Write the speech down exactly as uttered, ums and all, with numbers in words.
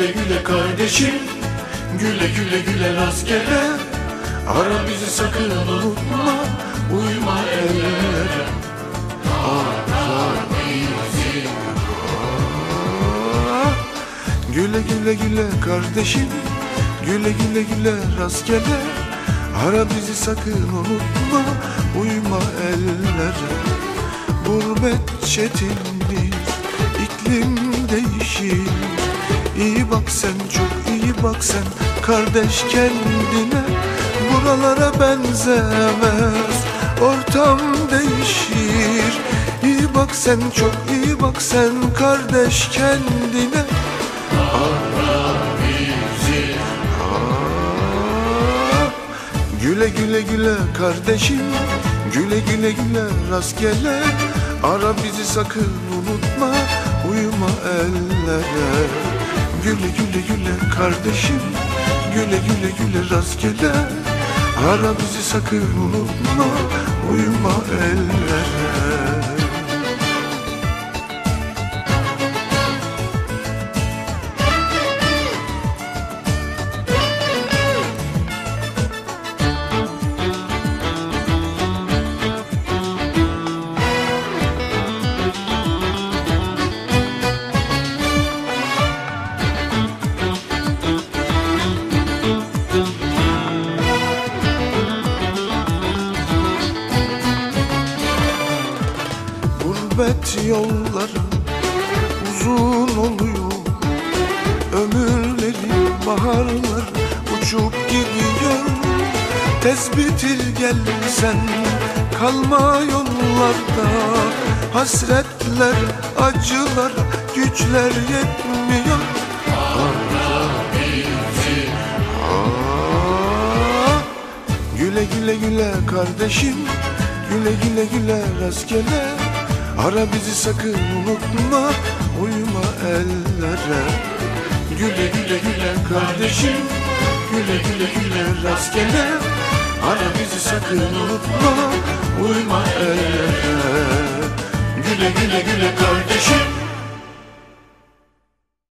güle güle kardeşim, güle güle güle rastgele. Ara bizi sakın unutma, uyma ellere. Ara bizi. Güle güle güle kardeşim, güle güle güle rastgele. Ara bizi sakın unutma, uyma ellere. Gurbet çetindir, iklim değişir. İyi bak sen, çok iyi bak sen kardeş kendine. Buralara benzemez, ortam değişir. İyi bak sen, çok iyi bak sen kardeş kendine. Ara bizi. Aa, güle güle güle kardeşim, güle güle güle rastgele. Ara bizi sakın unutma, uyuma ellere. Güle güle güle kardeşim, güle güle güle rastgele. Ara bizi sakın unutma, uyuma ellere. Gurbet yolları uzun oluyor, ömürleri baharlar uçup gidiyor. Tez bitir gelsen, kalma yollarda. Hasretler, acılar, güçler yetmiyor. Ara bizi. Aa, güle güle güle kardeşim, güle güle güle rastgele. Ara bizi sakın unutma, uyuma ellere. Güle güle güle kardeşim, güle güle güle rastgele. Ara bizi sakın unutma, uyma ellere. Güle güle güle kardeşim.